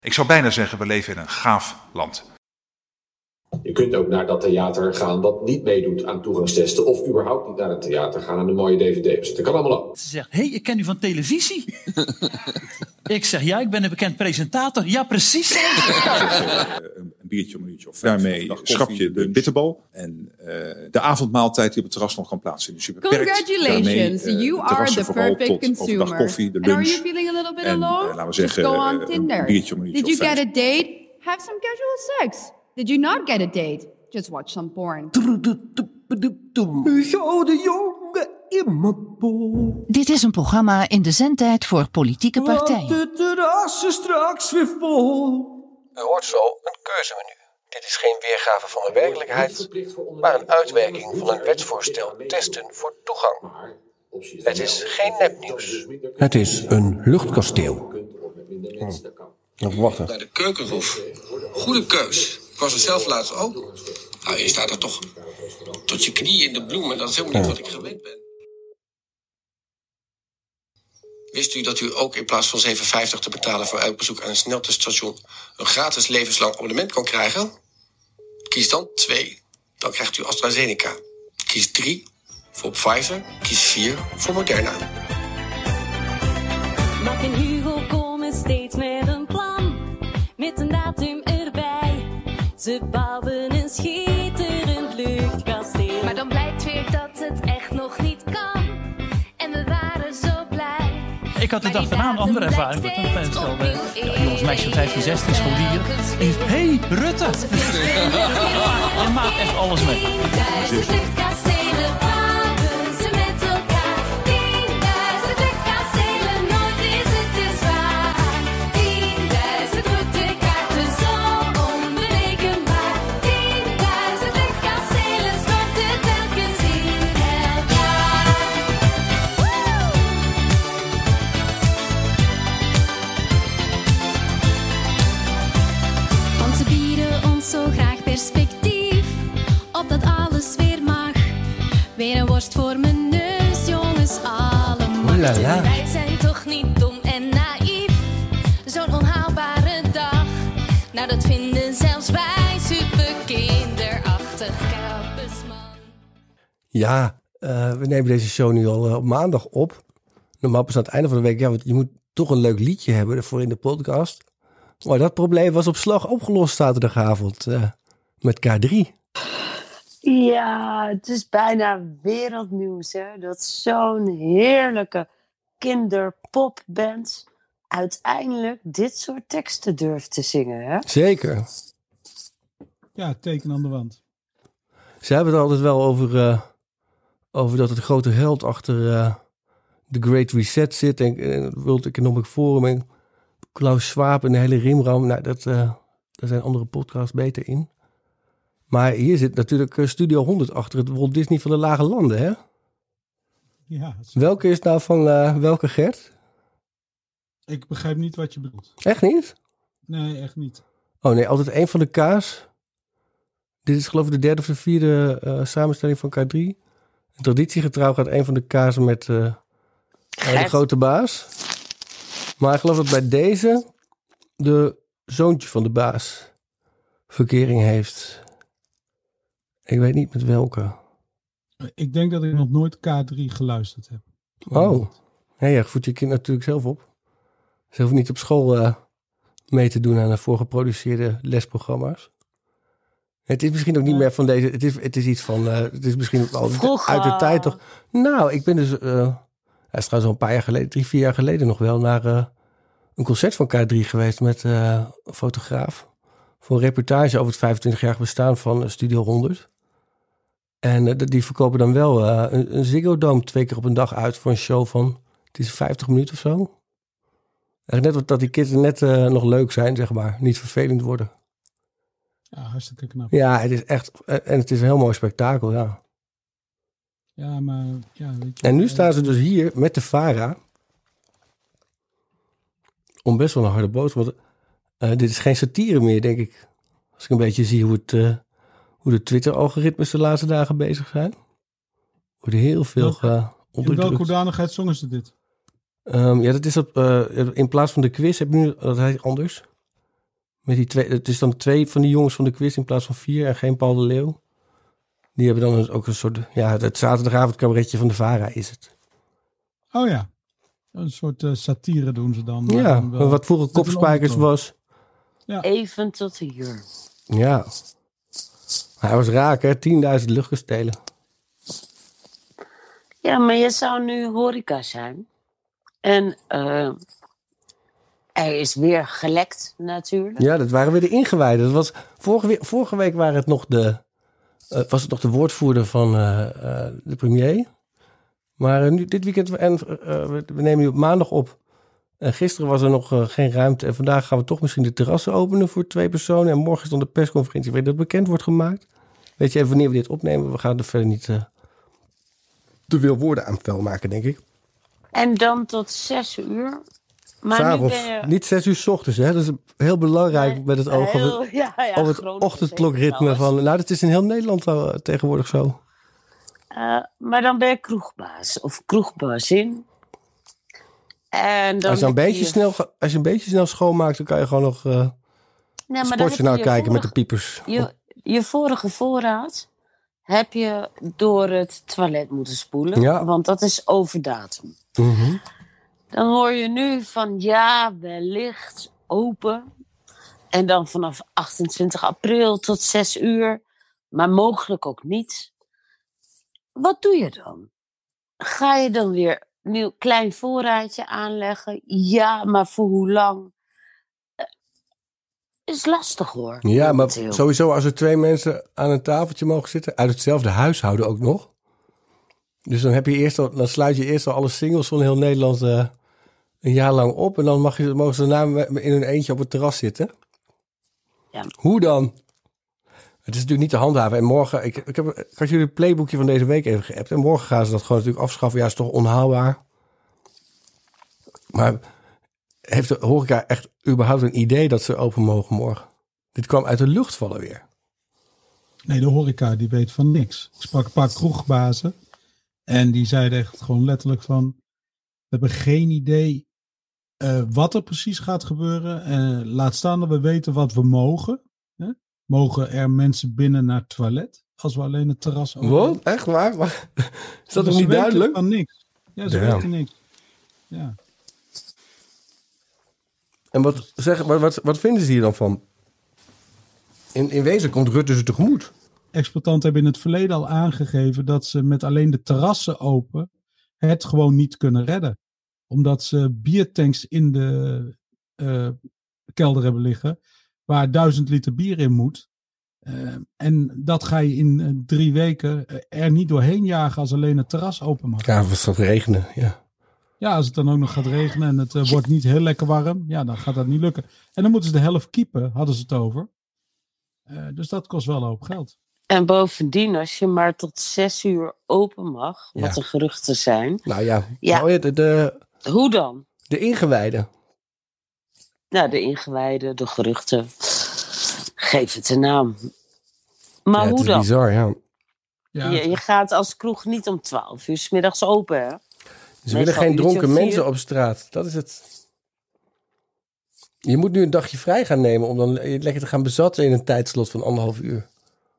Ik zou bijna zeggen, we leven in een gaaf land. Je kunt ook naar dat theater gaan dat niet meedoet aan toegangstesten. Of überhaupt niet naar een theater gaan en een mooie dvd bezitten. Dat kan allemaal ook. Ze zegt, hé, ik ken u van televisie. Ik zeg, ja, ik ben een bekend presentator. Ja, precies. Een biertje om een uurtje of 5. Daarmee schrap je de bitterbal. En de avondmaaltijd die op het terras nog kan plaatsvinden. Dus je beperkt Congratulations, you are the perfect consumer. Overdag koffie, de lunch. And are you feeling a little bit alone? Laten we zeggen, Just go on Tinder. een biertje om een uurtje Did you of 5. get a date? Have some casual sex. Did you not get a date? Just watch some porn. Dit is een programma in de zendtijd voor politieke partijen. U hoort zo een keuzemenu. Dit is geen weergave van de werkelijkheid, maar een uitwerking van een wetsvoorstel testen voor toegang. Het is geen nepnieuws. Het is een luchtkasteel. Wachten. Naar de Keukenhof. Goede keus. Ik was er zelf laatst ook. Nou, je staat er toch tot je knieën in de bloemen. Dat is helemaal niet wat ik gewend ben. Wist u dat u ook in plaats van €7,50 te betalen voor elk bezoek aan een snelteststation een gratis levenslang abonnement kan krijgen? Kies dan 2. Dan krijgt u AstraZeneca. Kies 3 voor Pfizer. Kies 4 voor Moderna. Mark en Hugo komen steeds met een plan. Met een datum erbij. Ze bouwen een schitterend luchtkasteel. Maar dan blijkt weer dat het echt nog niet kan. En we waren zo blij. Ik had de dag daarna een andere ervaring. Wat een stelde, jongens, meisje van 15, 16, scholier. En ik hey, Rutte! Je maakt echt alles mee. 10.000 luchtkastelen bouwen ze met elkaar. 10.000 luchtkastelen, nooit is het te zwaar. 10.000 routekaarten, zo onberekenbaar. 10.000 luchtkastelen storten telkens in elkaar. Want ze bieden ons zo graag perspectief op dat alles weer mag. Weer een worst voor mijn neus, jongens, alle machten. Wij zijn toch niet dom en naïef. Zo'n onhaalbare dag. Nou, dat vinden zelfs wij super kinderachtig. Kappersman. Ja, we nemen deze show nu al op maandag op. Normaal pas aan het einde van de week. Ja, want je moet toch een leuk liedje hebben ervoor in de podcast. Maar dat probleem was op slag opgelost zaterdagavond met K3. Ja, het is bijna wereldnieuws, hè. Dat zo'n heerlijke kinderpopband uiteindelijk dit soort teksten durft te zingen, hè. Zeker. Ja, teken aan de wand. Ze hebben het altijd wel over dat het grote held achter de Great Reset zit. En World Economic Forum en Klaus Schwab en de hele rimram. Nou, daar zijn andere podcasts beter in. Maar hier zit natuurlijk Studio 100 achter het Walt Disney van de Lage Landen, hè? Ja. Welke is nou van welke Gert? Ik begrijp niet wat je bedoelt. Echt niet? Nee, echt niet. Oh nee, altijd één van de K's. Dit is geloof ik de derde of de vierde samenstelling van K3. Traditiegetrouw gaat één van de K's met de grote baas. Maar ik geloof dat bij deze de zoontje van de baas verkering heeft. Ik weet niet met welke. Ik denk dat ik nog nooit K3 geluisterd heb. Oh, nee, je voedt je kind natuurlijk zelf op. Ze hoeven niet op school mee te doen aan de voorgeproduceerde lesprogramma's. Het is misschien ook niet meer van deze. Het is iets van. Het is misschien al uit de tijd toch. Nou, ik ben dus. Hij is trouwens al een paar jaar geleden, 3-4 jaar geleden nog wel naar een concert van K3 geweest met een fotograaf. Voor een reportage over het 25-jarig bestaan van Studio 100. En die verkopen dan wel een Ziggo Dome 2 keer op een dag uit voor een show van, het is 50 minuten of zo. Net wat dat die kids net nog leuk zijn, zeg maar. Niet vervelend worden. Ja, hartstikke knap. Ja, het is echt, en het is een heel mooi spektakel, ja. Ja, maar, ja, weet je. En nu staan ze dus hier met de VARA. Om best wel een harde boodschap. Want dit is geen satire meer, denk ik. Als ik een beetje zie hoe de Twitter-algoritmes de laatste dagen bezig zijn. Worden heel veel onderdrukt. In welke hoedanigheid zongen ze dit? Ja, dat is in plaats van de quiz heb je nu, dat heet anders. Met die twee, het is dan 2 van die jongens van de quiz in plaats van 4 en geen Paul de Leeuw. Die hebben dan ook een soort, het zaterdagavond cabaretje van de VARA is het. Oh ja, een soort satire doen ze dan. Ja, wat vroeger Kopspijkers was. Ja. Even tot hier. Ja. Hij was raak, hè? 10.000 luchtkastelen. Ja, maar je zou nu horeca zijn. En er is weer gelekt natuurlijk. Ja, dat waren weer de ingewijden. Dat was, vorige week waren het nog was het nog de woordvoerder van de premier. Maar nu dit weekend, we nemen nu op maandag op. En gisteren was er nog geen ruimte. En vandaag gaan we toch misschien de terrassen openen voor 2 personen. En morgen is dan de persconferentie waar dat bekend wordt gemaakt. Weet je even wanneer we dit opnemen? We gaan er verder niet te veel woorden aan vuil maken, denk ik. En dan tot 6 uur. Maar 's avonds, nu ben je... niet 6 uur 's ochtends. Hè? Dat is heel belangrijk met het oog op het ochtendklokritme van. Nou, dat is in heel Nederland tegenwoordig zo. Maar dan ben je kroegbaas of kroegbazin. En dan als je een beetje snel schoonmaakt, dan kan je gewoon nog Sportjournaal kijken met de piepers. Je vorige voorraad heb je door het toilet moeten spoelen. Ja. Want dat is over datum. Mm-hmm. Dan hoor je nu van wellicht open. En dan vanaf 28 april tot 6 uur. Maar mogelijk ook niet. Wat doe je dan? Ga je dan weer een nieuw klein voorraadje aanleggen? Ja, maar voor hoe lang? Is lastig hoor. Ja, maar sowieso als er 2 mensen aan een tafeltje mogen zitten, uit hetzelfde huishouden ook nog. Dus dan sluit je eerst al alle singles van heel Nederland een jaar lang op. En dan mogen ze daarna in hun eentje op het terras zitten. Ja. Hoe dan? Het is natuurlijk niet te handhaven. En morgen, ik had jullie het playbookje van deze week even geappt. En morgen gaan ze dat gewoon natuurlijk afschaffen. Ja, is toch onhaalbaar. Maar heeft de horeca echt überhaupt een idee dat ze open mogen morgen? Dit kwam uit de lucht vallen weer. Nee, de horeca die weet van niks. Ik sprak een paar kroegbazen. En die zeiden echt gewoon letterlijk van... We hebben geen idee wat er precies gaat gebeuren. Laat staan dat we weten wat we mogen. Hè? Mogen er mensen binnen naar het toilet? Als we alleen het terras openen? Wat? Echt waar? Is dat nog niet duidelijk? Van niks. Ja, ze weten niks. Ja. En wat vinden ze hier dan van? In wezen komt Rutte ze tegemoet. Exploitanten hebben in het verleden al aangegeven dat ze met alleen de terrassen open het gewoon niet kunnen redden. Omdat ze biertanks in de kelder hebben liggen waar 1000 liter bier in moet. En dat ga je in 3 weken er niet doorheen jagen als alleen het terras open mag. Ja, als het gaat regenen, ja. Ja, als het dan ook nog gaat regenen en het wordt niet heel lekker warm, ja, dan gaat dat niet lukken. En dan moeten ze de helft keepen, hadden ze het over. Dus dat kost wel een hoop geld. En bovendien, als je maar tot 6 uur open mag, wat er geruchten zijn. Nou ja, hoe dan? De ingewijden. Nou, de ingewijden, de geruchten. Geef het een naam. Maar hoe dan? Het is bizar, ja. Je gaat als kroeg niet om 12 uur 's middags open, hè? Ze willen geen dronken mensen op straat. Dat is het. Je moet nu een dagje vrij gaan nemen om dan lekker te gaan bezatten in een tijdslot van 1,5 uur.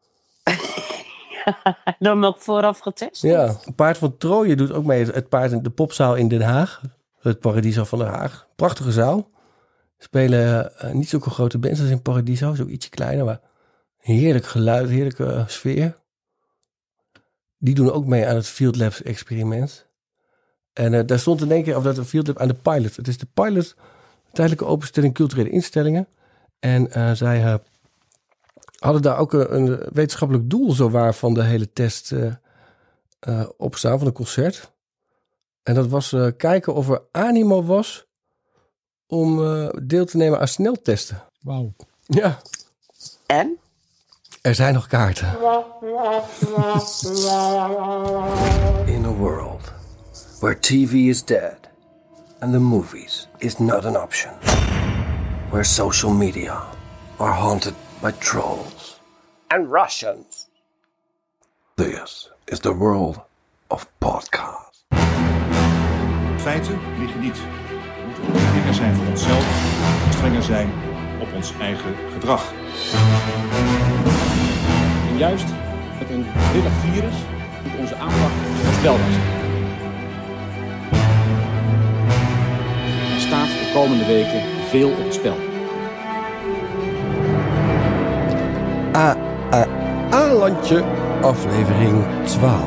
Dan ook vooraf getest? Ja, Paard van Troje doet ook mee. Het paard in de popzaal in Den Haag. Het Paradiso van Den Haag. Prachtige zaal. Spelen niet zulke grote bands als in Paradiso. Zo ietsje kleiner, maar heerlijk geluid, heerlijke sfeer. Die doen ook mee aan het Field Labs experiment. En daar stond in één keer, of dat een Field Lab aan de Pilot. Het is de Pilot, tijdelijke openstelling culturele instellingen. En zij hadden daar ook een wetenschappelijk doel zo waar van de hele test opstaan van een concert. En dat was kijken of er animo was om deel te nemen aan sneltesten. Wauw. Ja. En? Er zijn nog kaarten. In a world where TV is dead and the movies is not an option. Where social media are haunted by trolls and Russians. This is the world of podcasts. Feiten liggen niet. We moeten ook strenger zijn voor onszelf, strenger zijn op ons eigen gedrag. En juist met een grillig virus moet onze aanpak voorspelbaar zijn. Er staat de komende weken veel op het spel. A-landje, aflevering 12.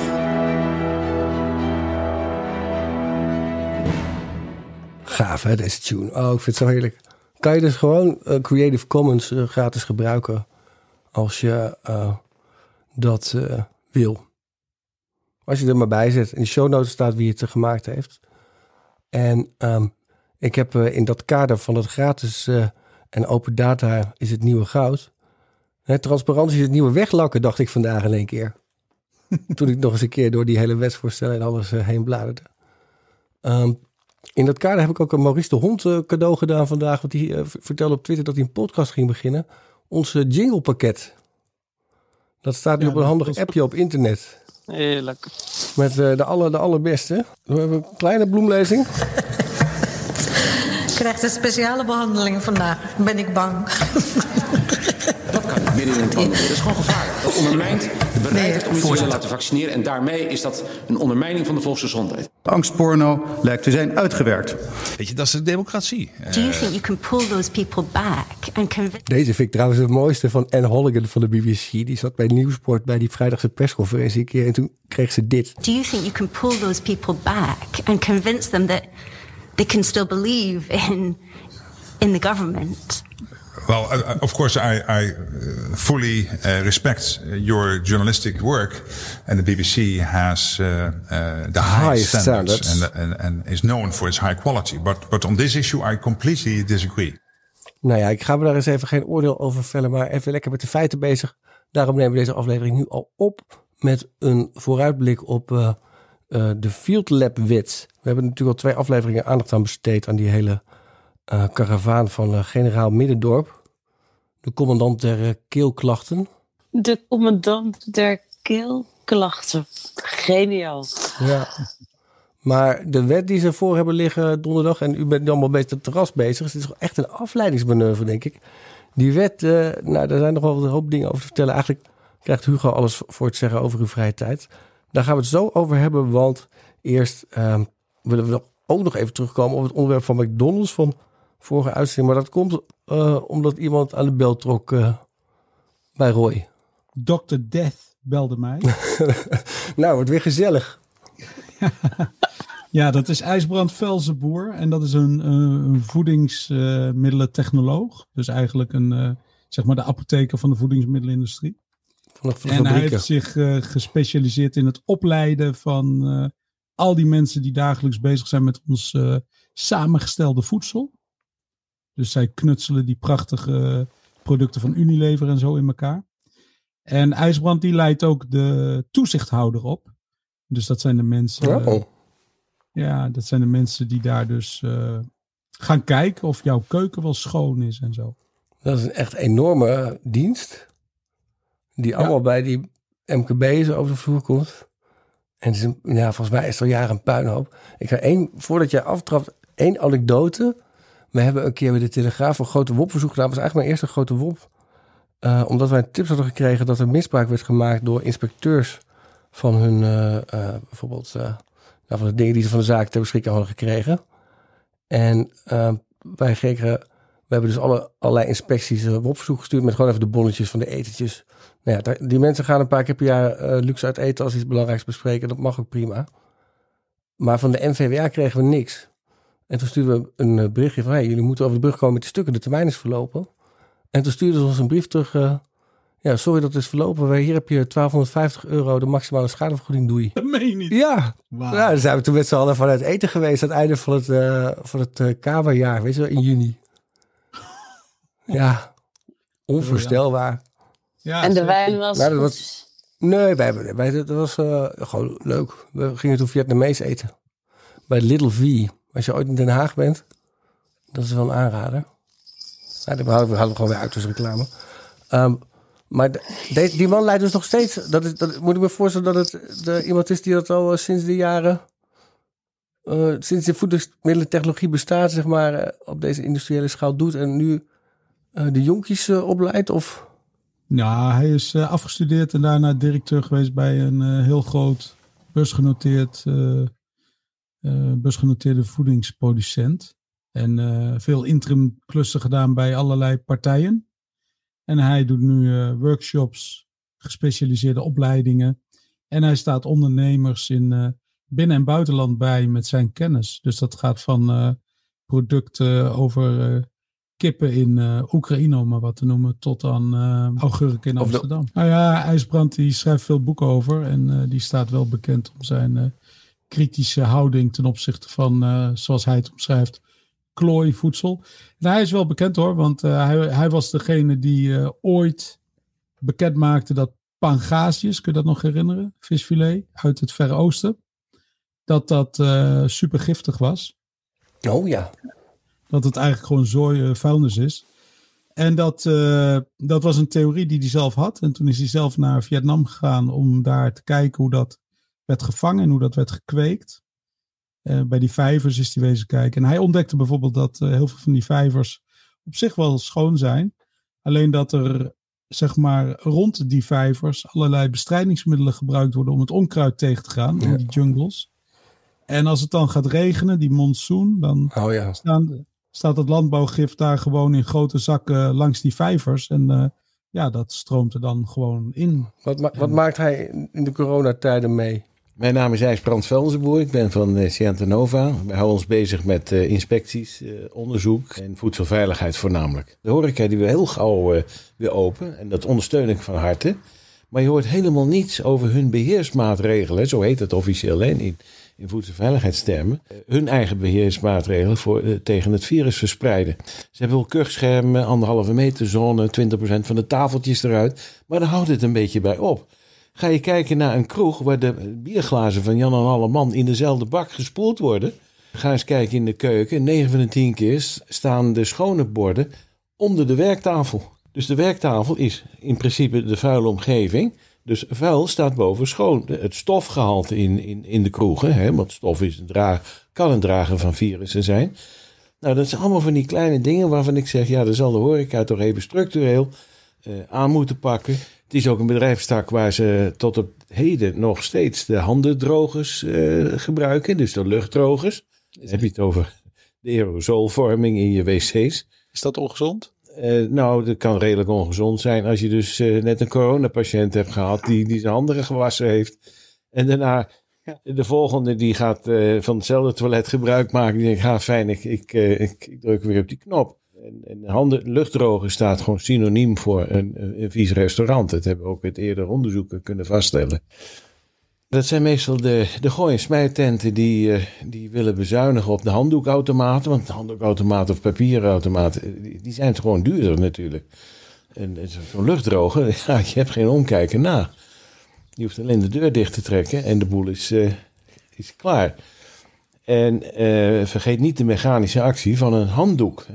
Gaaf hè, deze tune. Oh, ik vind het zo heerlijk. Kan je dus gewoon Creative Commons gratis gebruiken als je dat wil. Als je er maar bij zet. In de show notes staat wie het gemaakt heeft. En ik heb in dat kader van het gratis en open data is het nieuwe goud. Transparantie is het nieuwe weglakken, dacht ik vandaag in één keer. Toen ik nog eens een keer door die hele wetsvoorstellen en alles heen bladerde. In dat kader heb ik ook een Maurice de Hond cadeau gedaan vandaag. Want die vertelde op Twitter dat hij een podcast ging beginnen. Ons jinglepakket. Dat staat nu op een handig appje op internet. Heerlijk. Met de allerbeste. We hebben een kleine bloemlezing. Krijgt een speciale behandeling vandaag, ben ik bang. Dat kan niet, midden in een pandemie. Dat is gewoon gevaarlijk. Dat ondermijnt de bereidheid om je te laten vaccineren. En daarmee is dat een ondermijning van de volksgezondheid. Angstporno lijkt te zijn uitgewerkt. Weet je, dat is de democratie. Do you think you can pull those people back and convince... Deze vind ik trouwens het mooiste van Anne Holligan van de BBC. Die zat bij Nieuwsport bij die vrijdagse persconferentie een keer en toen kreeg ze dit. Do you think you can pull those people back and convince them that they can still believe in the government? Well, of course, I fully respect your journalistic work, and the BBC has the high standards. And is known for its high quality. But on this issue, I completely disagree. Nou ja, ik ga me daar eens even geen oordeel over vellen, maar even lekker met de feiten bezig. Daarom nemen we deze aflevering nu al op met een vooruitblik op de Field Lab wet. We hebben natuurlijk al 2 afleveringen aandacht aan besteed aan die hele karavaan van generaal Middendorp. De commandant der keelklachten. De commandant der keelklachten. Geniaal. Ja. Maar de wet die ze voor hebben liggen donderdag, en u bent allemaal met het terras bezig, dus het is echt een afleidingsmanoeuvre, denk ik. Die wet, daar zijn nog wel een hoop dingen over te vertellen. Eigenlijk krijgt Hugo alles voor het zeggen over uw vrije tijd. Daar gaan we het zo over hebben, want eerst willen we ook nog even terugkomen op het onderwerp van McDonald's van vorige uitzending. Maar dat komt omdat iemand aan de bel trok bij Roy. Dr. Death belde mij. Nou, wordt weer gezellig. Ja, dat is IJsbrand Velzenboer. En dat is een voedingsmiddelentechnoloog. Dus eigenlijk zeg maar de apotheker van de voedingsmiddelenindustrie. En hij heeft zich gespecialiseerd in het opleiden van al die mensen die dagelijks bezig zijn met ons samengestelde voedsel. Dus zij knutselen die prachtige producten van Unilever en zo in elkaar. En IJsbrand die leidt ook de toezichthouder op. Dus dat zijn de mensen. Ja, dat zijn de mensen die daar dus gaan kijken of jouw keuken wel schoon is en zo. Dat is een echt enorme dienst. Die allemaal bij die MKB's over de vloer komt. En het is volgens mij is het al jaren een puinhoop. Ik ga voordat jij aftrapt, 1 anekdote. We hebben een keer bij de Telegraaf een grote WOP-verzoek gedaan. Dat was eigenlijk mijn eerste grote WOP. Omdat wij tips hadden gekregen dat er misbruik werd gemaakt door inspecteurs van hun, bijvoorbeeld, van de dingen die ze van de zaak ter beschikking hadden gekregen. En we hebben dus allerlei inspecties WOP-verzoek gestuurd met gewoon even de bonnetjes van de etentjes. Nou ja, die mensen gaan een paar keer per jaar luxe uit eten als iets belangrijks bespreken. Dat mag ook prima. Maar van de NVWA kregen we niks. En toen stuurden we een berichtje van, jullie moeten over de brug komen met die stukken, de termijn is verlopen. En toen stuurden ze ons een brief terug, sorry dat het is verlopen, hier heb je €1250 de maximale schadevergoeding, doei. Dat meen je niet? Ja, wow. Nou, dan zijn we toen met z'n allen vanuit eten geweest aan het einde van het Kamerjaar, weet je wel, in juni. Ja, onvoorstelbaar. Ja, en de wijn was nou, Nee, dat was gewoon leuk. We gingen toen Vietnamees eten. Bij Little V. Als je ooit in Den Haag bent, dat is wel een aanrader. Nou, we hadden gewoon weer autosreclame. Maar die man leidt dus nog steeds. Dat moet ik me voorstellen dat het iemand is die dat al sinds de jaren, sinds de voedingsmiddelentechnologie bestaat, zeg maar, op deze industriële schaal doet. En nu de jonkies opleidt? Of? Nou, hij is afgestudeerd en daarna directeur geweest bij een heel groot beursgenoteerde voedingsproducent. En veel interim klussen gedaan bij allerlei partijen. En hij doet nu workshops, gespecialiseerde opleidingen. En hij staat ondernemers in binnen- en buitenland bij met zijn kennis. Dus dat gaat van producten over kippen in Oekraïne, om maar wat te noemen, tot aan augurken in Amsterdam. Nou ja, IJsbrand die schrijft veel boeken over. En die staat wel bekend om zijn kritische houding ten opzichte van, zoals hij het omschrijft, klooivoedsel. En hij is wel bekend hoor, want hij was degene die ooit bekend maakte dat pangasius, kun je dat nog herinneren? Visfilet uit het Verre Oosten. Dat super giftig was. Oh ja. Dat het eigenlijk gewoon zooi vuilnis is. En dat was een theorie die hij zelf had. En toen is hij zelf naar Vietnam gegaan om daar te kijken hoe dat werd gevangen en hoe dat werd gekweekt. Bij die vijvers is hij wezen kijken. En hij ontdekte bijvoorbeeld dat heel veel van die vijvers op zich wel schoon zijn. Alleen dat er zeg maar rond die vijvers allerlei bestrijdingsmiddelen gebruikt worden om het onkruid tegen te gaan in die jungles. En als het dan gaat regenen, die monsoon, dan staat het landbouwgif daar gewoon in grote zakken langs die vijvers. En dat stroomt er dan gewoon in. Wat maakt hij in de coronatijden mee? Mijn naam is IJsbrand Velzenboer. Ik ben van Scienta Nova. We houden ons bezig met inspecties, onderzoek en voedselveiligheid voornamelijk. De horeca die wil heel gauw weer open en dat ondersteun ik van harte. Maar je hoort helemaal niets over hun beheersmaatregelen, zo heet het officieel in voedselveiligheidstermen. Hun eigen beheersmaatregelen tegen het virus verspreiden. Ze hebben wel kuchschermen, 1,5 meter zone, 20% van de tafeltjes eruit. Maar daar houdt het een beetje bij op. Ga je kijken naar een kroeg waar de bierglazen van Jan en Alleman in dezelfde bak gespoeld worden. Ga eens kijken in de keuken. 9 van de 10 keer staan de schone borden onder de werktafel. Dus de werktafel is in principe de vuile omgeving. Dus vuil staat boven schoon. Het stofgehalte in de kroegen, want stof kan een drager van virussen zijn. Nou, dat zijn allemaal van die kleine dingen waarvan ik zeg, daar zal de horeca toch even structureel aan moeten pakken. Het is ook een bedrijfstak waar ze tot op heden nog steeds de handendrogers gebruiken, dus de luchtdrogers. Dan heb je het over de aerosolvorming in je wc's. Is dat ongezond? Dat kan redelijk ongezond zijn als je dus net een coronapatiënt hebt gehad die zijn handen gewassen heeft. En daarna de volgende die gaat van hetzelfde toilet gebruik maken. Die denkt, fijn, ik druk weer op die knop. En luchtdroger staat gewoon synoniem voor een vies restaurant. Dat hebben we ook uit eerdere onderzoeken kunnen vaststellen. Dat zijn meestal de gooi- en smijttenten die willen bezuinigen op de handdoekautomaten. Want de handdoekautomaten of papierautomaten, die zijn gewoon duurder natuurlijk. En zo'n luchtdroger, je hebt geen omkijken na. Je hoeft alleen de deur dicht te trekken en de boel is klaar. En vergeet niet de mechanische actie van een handdoek.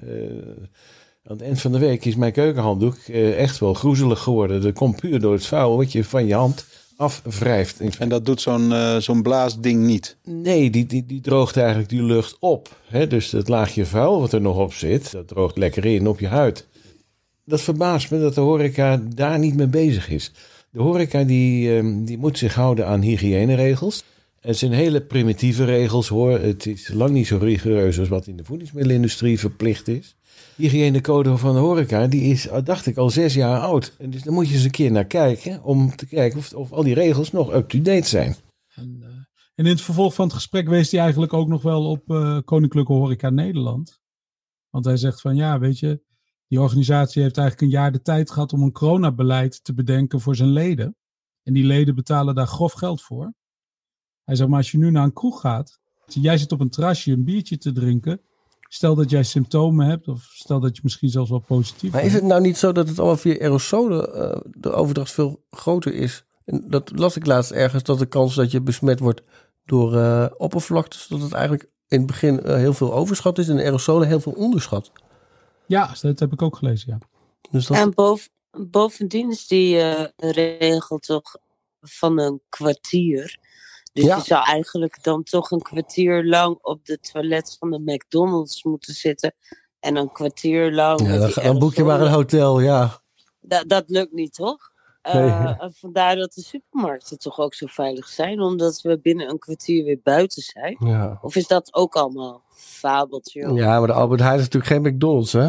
Aan het eind van de week is mijn keukenhanddoek echt wel groezelig geworden. Dat komt puur door het vuil wat je van je hand afwrijft. En dat doet zo'n blaasding niet? Nee, die droogt eigenlijk die lucht op. Dus dat laagje vuil wat er nog op zit, dat droogt lekker in op je huid. Dat verbaast me dat de horeca daar niet mee bezig is. De horeca die moet zich houden aan hygiëneregels. Het zijn hele primitieve regels hoor. Het is lang niet zo rigoureus als wat in de voedingsmiddelenindustrie verplicht is. De hygiënecode van de horeca die is, dacht ik, al 6 jaar oud. En dus daar moet je eens een keer naar kijken om te kijken of al die regels nog up-to-date zijn. En in het vervolg van het gesprek wees hij eigenlijk ook nog wel op Koninklijke Horeca Nederland. Want hij zegt van weet je, die organisatie heeft eigenlijk een jaar de tijd gehad om een coronabeleid te bedenken voor zijn leden. En die leden betalen daar grof geld voor. Hij zegt, maar als je nu naar een kroeg gaat, jij zit op een terrasje een biertje te drinken. Stel dat jij symptomen hebt, of stel dat je misschien zelfs wel positief Maar is het nou niet zo dat het allemaal via aerosolen de overdracht veel groter is? En dat las ik laatst ergens, dat de kans dat je besmet wordt door oppervlaktes, dat het eigenlijk in het begin heel veel overschat is en de aerosolen heel veel onderschat. Ja, dat heb ik ook gelezen, ja. Dus dat... En bovendien is die regel toch van een kwartier. Dus je zou eigenlijk dan toch een kwartier lang op de toilet van de McDonald's moeten zitten En een kwartier lang... Dan boek je maar een hotel, ja. Dat lukt niet, toch? Nee. Vandaar dat de supermarkten toch ook zo veilig zijn. Omdat we binnen een kwartier weer buiten zijn. Ja. Of is dat ook allemaal fabeltje? Ja, maar de Albert Heijn is natuurlijk geen McDonald's, hè?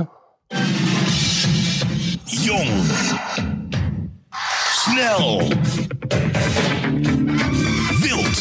Jong. Snel. Wild.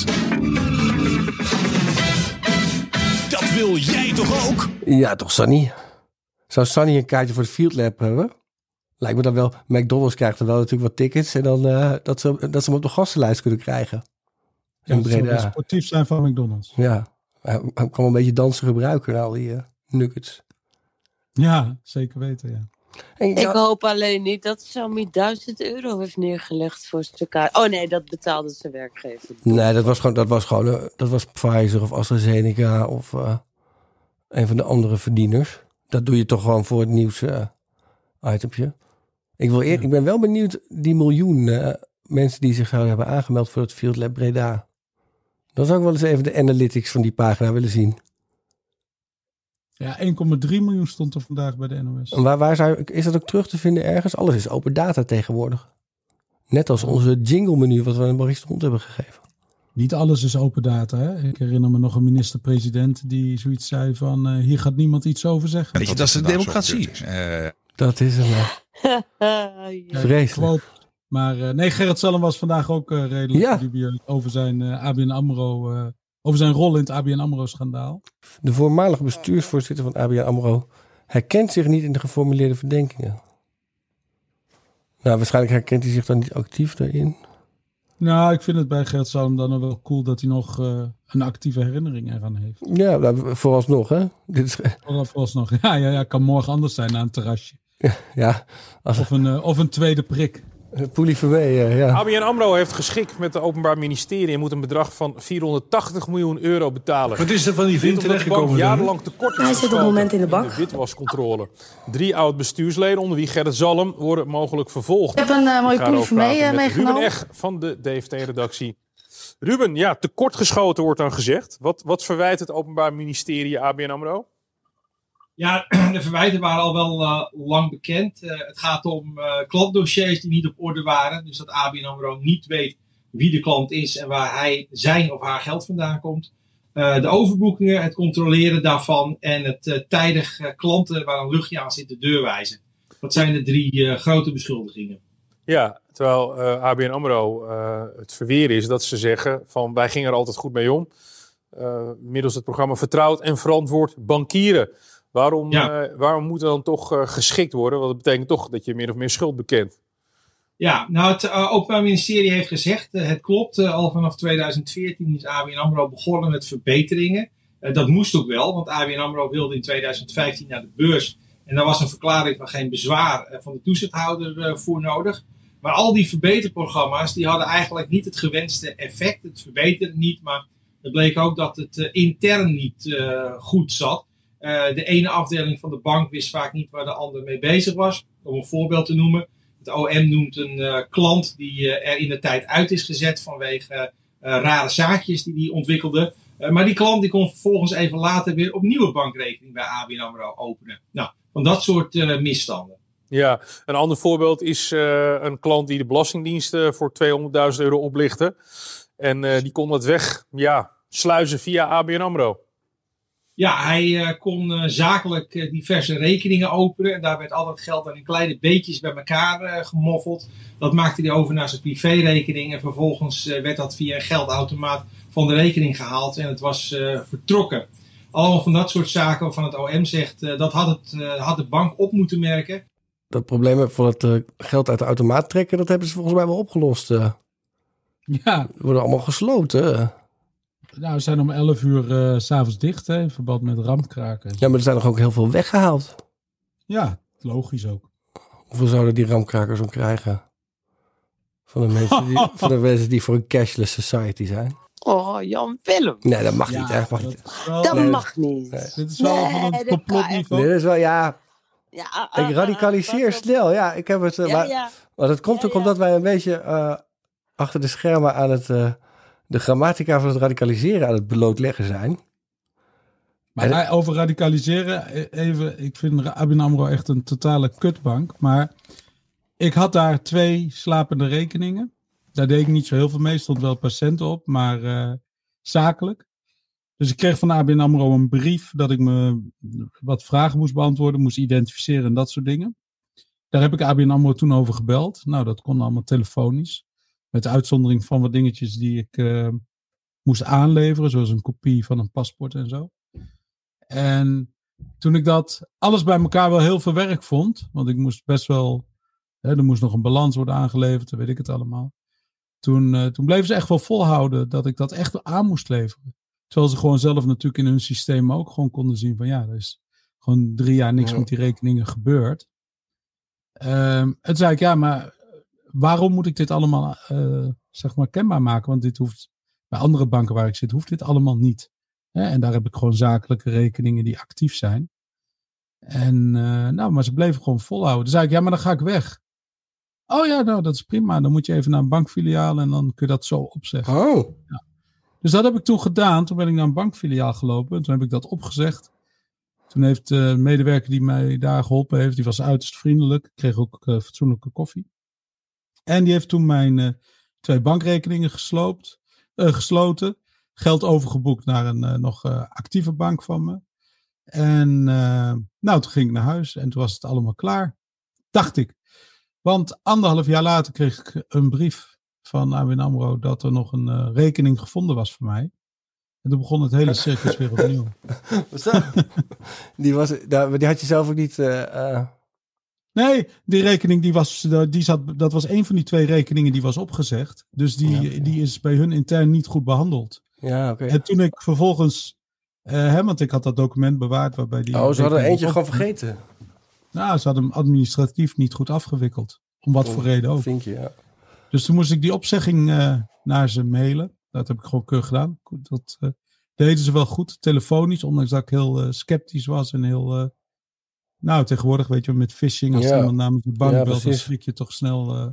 Dat wil jij toch ook? Ja, toch Sunny? Zou Sunny een kaartje voor de Field Lab hebben? Lijkt me dan wel. McDonald's krijgt er wel natuurlijk wat tickets. En dan dat ze hem op de gastenlijst kunnen krijgen. Ja, dat zou sportief zijn van McDonald's. Ja, hij kan wel een beetje dansen gebruiken na al die nuggets. Ja, zeker weten, ja. Ik hoop alleen niet dat Sammy €1000 heeft neergelegd voor zijn kaart. Oh nee, dat betaalde zijn werkgever. Nee, dat was Pfizer of AstraZeneca of een van de andere verdieners. Dat doe je toch gewoon voor het nieuws itempje. Ik ben wel benieuwd, die miljoen mensen die zich zouden hebben aangemeld voor het Field Lab Breda. Dan zou ik wel eens even de analytics van die pagina willen zien. Ja, 1,3 miljoen stond er vandaag bij de NOS. En is dat ook terug te vinden ergens? Alles is open data tegenwoordig. Net als onze jingle menu wat we aan Maurice de Hond hebben gegeven. Niet alles is open data. Hè? Ik herinner me nog een minister-president die zoiets zei van... hier gaat niemand iets over zeggen. Weet je, dat is de democratie. Dat is hem. Vreselijk. Maar nee, Gerrit Salm was vandaag ook redelijk dubieus over zijn ABN AMRO... over zijn rol in het ABN AMRO-schandaal. De voormalige bestuursvoorzitter van ABN AMRO herkent zich niet in de geformuleerde verdenkingen. Nou, waarschijnlijk herkent hij zich dan niet actief daarin. Nou, ik vind het bij Gerrit Salm dan wel cool dat hij nog een actieve herinnering eraan heeft. Ja, nou, vooralsnog, hè? Vooralsnog, ja, kan morgen anders zijn na een terrasje. Ja. Of een tweede prik. Poelie Verwee, ja. ABN AMRO heeft geschikt met het Openbaar Ministerie en moet een bedrag van €480 miljoen betalen. Wat is er van die vriend terechtgekomen? Jarenlang tekort hij zit op het moment in de bak. De witwascontrole. 3 oud-bestuursleden, onder wie Gerrit Zalm, worden mogelijk vervolgd. Ik heb een mooie Poelie Verwee meegenomen. Ruben Eg van de DFT-redactie. Ruben, ja, tekortgeschoten wordt dan gezegd. Wat verwijt het Openbaar Ministerie ABN AMRO? Ja, de verwijten waren al wel lang bekend. Het gaat om klantdossiers die niet op orde waren. Dus dat ABN AMRO niet weet wie de klant is en waar hij zijn of haar geld vandaan komt. De overboekingen, het controleren daarvan en het tijdig klanten waar een luchtje aan zit de deur wijzen. Dat zijn de 3 grote beschuldigingen. Ja, terwijl ABN AMRO het verweer is dat ze zeggen van wij gingen er altijd goed mee om. Middels het programma Vertrouwd en Verantwoord Bankieren. Waarom moet er dan toch geschikt worden? Want dat betekent toch dat je meer of meer schuld bekent. Ja, nou het Openbaar Ministerie heeft gezegd, het klopt, al vanaf 2014 is ABN AMRO begonnen met verbeteringen. Dat moest ook wel, want ABN AMRO wilde in 2015 naar de beurs. En daar was een verklaring van geen bezwaar van de toezichthouder voor nodig. Maar al die verbeterprogramma's die hadden eigenlijk niet het gewenste effect. Het verbeterde niet, maar het bleek ook dat het intern niet goed zat. De ene afdeling van de bank wist vaak niet waar de andere mee bezig was. Om een voorbeeld te noemen. Het OM noemt een klant die er in de tijd uit is gezet vanwege rare zaakjes die hij ontwikkelde. Maar die klant die kon vervolgens even later weer opnieuw een bankrekening bij ABN AMRO openen. Nou, van dat soort misstanden. Ja, een ander voorbeeld is een klant die de Belastingdienst voor €200.000 oplichtte. En die kon dat sluizen via ABN AMRO. Ja, hij kon zakelijk diverse rekeningen openen. En daar werd al dat geld dan in kleine beetjes bij elkaar gemoffeld. Dat maakte hij over naar zijn privérekening. En vervolgens werd dat via een geldautomaat van de rekening gehaald. En het was vertrokken. Allemaal van dat soort zaken waarvan het OM zegt... dat had de bank op moeten merken. Dat probleem van het geld uit de automaat trekken... dat hebben ze volgens mij wel opgelost. Ja. Die worden allemaal gesloten. Nou, we zijn om 11 uur 's avonds dicht, hè, in verband met ramkraken. Ja, maar er zijn nog ook heel veel weggehaald. Ja, logisch ook. Hoeveel zouden die ramkrakers om krijgen? Van de mensen die voor een cashless society zijn. Oh, Jan Willem. Nee, dat mag niet. Echt mag niet. Dat mag niet. Nee. Dit is wel van een complotniveau. Nee, dat is wel, ik radicaliseer snel. Ja, ik heb het. Maar dat komt ook omdat wij een beetje achter de schermen aan het... de grammatica van het radicaliseren aan het blootleggen zijn. Maar over radicaliseren, even, ik vind ABN AMRO echt een totale kutbank. Maar ik had daar 2 slapende rekeningen. Daar deed ik niet zo heel veel mee, stond wel patiënten op, maar zakelijk. Dus ik kreeg van ABN AMRO een brief dat ik me wat vragen moest beantwoorden, moest identificeren en dat soort dingen. Daar heb ik ABN AMRO toen over gebeld. Nou, dat kon allemaal telefonisch. Met uitzondering van wat dingetjes die ik moest aanleveren, zoals een kopie van een paspoort en zo. En toen ik dat alles bij elkaar wel heel veel werk vond, want ik moest best wel, er moest nog een balans worden aangeleverd, dan weet ik het allemaal. Toen bleven ze echt wel volhouden dat ik dat echt aan moest leveren. Terwijl ze gewoon zelf natuurlijk in hun systeem ook gewoon konden zien van er is gewoon 3 jaar niks met die rekeningen gebeurd. En toen zei ik, maar waarom moet ik dit allemaal zeg maar kenbaar maken? Want dit hoeft, bij andere banken waar ik zit, hoeft dit allemaal niet. En daar heb ik gewoon zakelijke rekeningen die actief zijn. En maar ze bleven gewoon volhouden. Toen zei ik, maar dan ga ik weg. Oh ja, nou dat is prima. Dan moet je even naar een bankfiliaal en dan kun je dat zo opzeggen. Oh. Ja. Dus dat heb ik toen gedaan. Toen ben ik naar een bankfiliaal gelopen. En toen heb ik dat opgezegd. Toen heeft de medewerker die mij daar geholpen heeft, die was uiterst vriendelijk. Ik kreeg ook fatsoenlijke koffie. En die heeft toen mijn 2 bankrekeningen gesloten. Geld overgeboekt naar een nog actieve bank van me. En toen ging ik naar huis en toen was het allemaal klaar. Dacht ik. Want 1,5 jaar later kreeg ik een brief van ABN AMRO dat er nog een rekening gevonden was voor mij. En toen begon het hele circus weer opnieuw. Wat zo? Die had je zelf ook niet... Nee, die rekening dat was een van die 2 rekeningen die was opgezegd. Dus die is bij hun intern niet goed behandeld. Ja, oké. En toen ik vervolgens, want ik had dat document bewaard waarbij die... Oh, ze hadden eentje gewoon vergeten. Nou, ze hadden hem administratief niet goed afgewikkeld. Om wat voor reden ook. Vind je, ja. Dus toen moest ik die opzegging naar ze mailen. Dat heb ik gewoon keurig gedaan. Dat deden ze wel goed, telefonisch, ondanks dat ik heel sceptisch was en heel... tegenwoordig weet je met phishing, als iemand namens de bank belt, dan schrik je toch snel.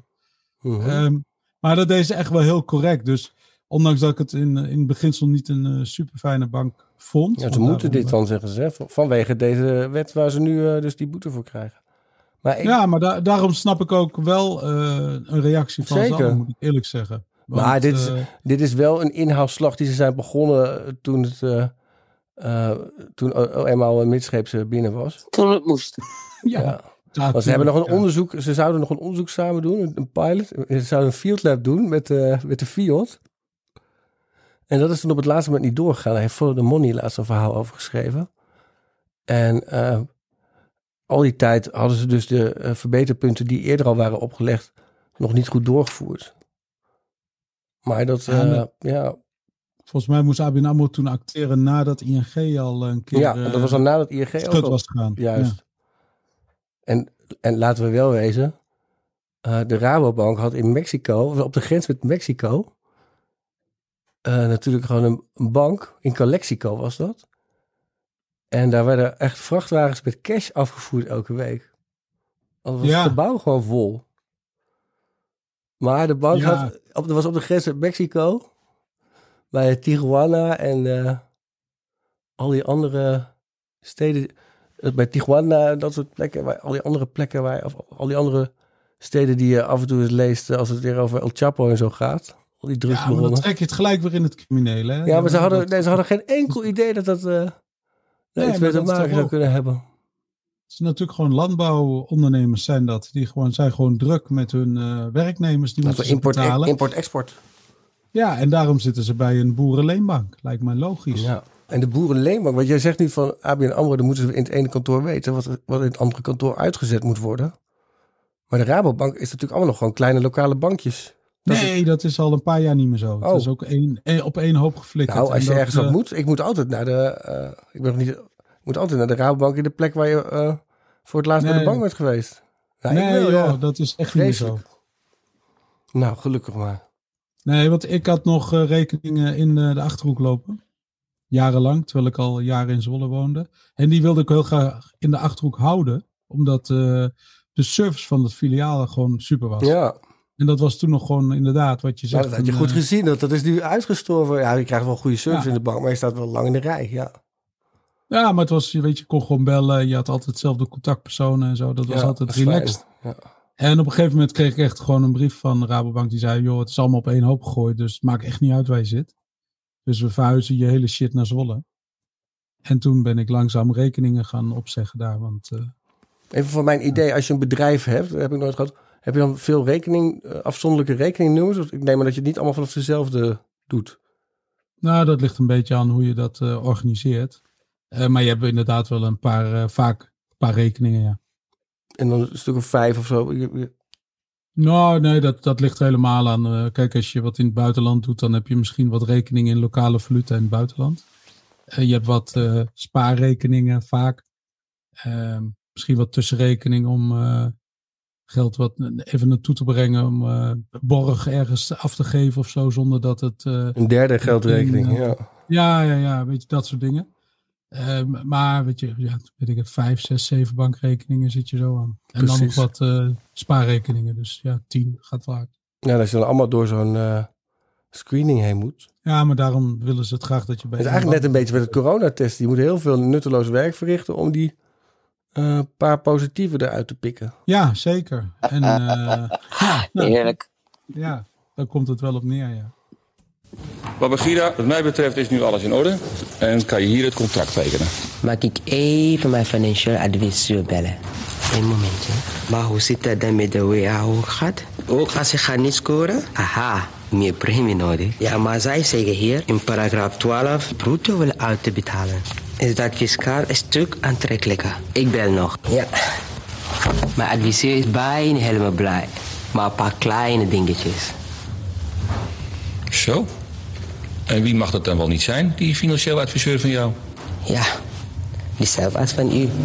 Maar dat deden ze echt wel heel correct. Dus ondanks dat ik het in beginsel niet een super fijne bank vond. Ja, ze moeten dit dan zeggen ze, vanwege deze wet waar ze nu dus die boete voor krijgen. Maar daarom snap ik ook wel een reactie van ze allen, moet ik eerlijk zeggen. Want, maar dit is wel een inhaalslag die ze zijn begonnen toen het... toen eenmaal midscheeps binnen was. Toen het moest. Ja. Want ze hebben nog een onderzoek. Ze zouden nog een onderzoek samen doen. Een pilot. Ze zouden een field lab doen met de Fiat. En dat is toen op het laatste moment niet doorgegaan. Hij heeft voor de Money laatst een verhaal over geschreven. En al die tijd hadden ze dus de verbeterpunten die eerder al waren opgelegd nog niet goed doorgevoerd. Maar dat, volgens mij moest ABN AMRO toen acteren nadat ING al een keer... Ja, dat was dan nadat ING ook al was gegaan. Juist. Ja. En laten we wel wezen, de Rabobank had in Mexico, op de grens met Mexico, natuurlijk gewoon een bank, in Calexico was dat. En daar werden echt vrachtwagens met cash afgevoerd elke week. Dat was het gebouw gewoon vol. Maar de bank was op de grens met Mexico... Bij Tijuana en al die andere steden. Bij Tijuana, dat soort plekken. Al die andere plekken, al die andere steden die je af en toe eens leest. Als het weer over El Chapo en zo gaat. Al die drugsbronnen. Ja, maar dan trek je het gelijk weer in het criminele. Hè? Ja, maar ze hadden geen enkel idee dat iets mee te maken zou kunnen hebben. Het is natuurlijk gewoon landbouwondernemers zijn dat. Die zijn gewoon druk met hun werknemers. Die moeten betalen. Import-export. Ja, en daarom zitten ze bij een boerenleenbank. Lijkt mij logisch. Ja. En de boerenleenbank, want jij zegt nu van ABN AMRO, dan moeten ze in het ene kantoor weten wat in het andere kantoor uitgezet moet worden. Maar de Rabobank is natuurlijk allemaal nog gewoon kleine lokale bankjes. Dat is al een paar jaar niet meer zo. Het is ook op één hoop geflikkerd. Nou, als je ergens wat moet, ik moet altijd naar de Rabobank in de plek waar je voor het laatst bij de bank bent geweest. Nou, dat is echt niet zo. Nou, gelukkig maar. Nee, want ik had nog rekeningen in de Achterhoek lopen. Jarenlang, terwijl ik al jaren in Zwolle woonde. En die wilde ik heel graag in de Achterhoek houden. Omdat de service van het filiaal gewoon super was. Ja. En dat was toen nog gewoon inderdaad wat je zegt. Ja, dat had je goed gezien. Dat is nu uitgestorven. Ja, je krijgt wel goede service in de bank. Maar je staat wel lang in de rij, ja. Ja, maar het was, je kon gewoon bellen. Je had altijd hetzelfde contactpersonen en zo. Dat was altijd relaxed. Ja. En op een gegeven moment kreeg ik echt gewoon een brief van de Rabobank. Die zei, joh, het is allemaal op één hoop gegooid. Dus het maakt echt niet uit waar je zit. Dus we verhuizen je hele shit naar Zwolle. En toen ben ik langzaam rekeningen gaan opzeggen daar. Want, even voor mijn idee, als je een bedrijf hebt, dat heb ik nooit gehad. Heb je dan veel afzonderlijke rekeningnummers? Ik neem maar dat je het niet allemaal vanaf dezelfde doet. Nou, dat ligt een beetje aan hoe je dat organiseert. Maar je hebt inderdaad wel vaak een paar rekeningen, ja. En dan een stuk of 5 of zo? Nou, nee, dat ligt helemaal aan. Kijk, als je wat in het buitenland doet, dan heb je misschien wat rekeningen in lokale valuta in het buitenland. Je hebt wat spaarrekeningen vaak. Misschien wat tussenrekening om geld wat even naartoe te brengen. Om borg ergens af te geven of zo, zonder dat het... een derde geldrekening, Ja, weet je, dat soort dingen. Maar weet je, weet ik het, 5, 6, 7 bankrekeningen zit je zo aan. En dan nog wat spaarrekeningen. Dus ja, 10 gaat wel hard. Ja, als je dan allemaal door zo'n screening heen moet. Ja, maar daarom willen ze het graag dat je bij... Het is eigenlijk net een beetje met het coronatest. Je moet heel veel nutteloos werk verrichten om die paar positieven eruit te pikken. Ja, zeker. En, heerlijk. Ja, daar komt het wel op neer, ja. Babagida, wat mij betreft is nu alles in orde. En kan je hier het contract tekenen. Mag ik even mijn financial adviseur bellen? Een momentje. Maar hoe zit het dan met de WHO-gat? Ook als je gaat niet scoren? Aha, meer premie nodig. Ja, maar zij zeggen hier in paragraaf 12 bruto wel uit te betalen. Is dat fiscaal een stuk aantrekkelijker? Ik bel nog. Ja. Mijn adviseur is bijna helemaal blij. Maar een paar kleine dingetjes. Zo? En wie mag dat dan wel niet zijn, die financieel adviseur van jou? Ja, diezelfde als van u.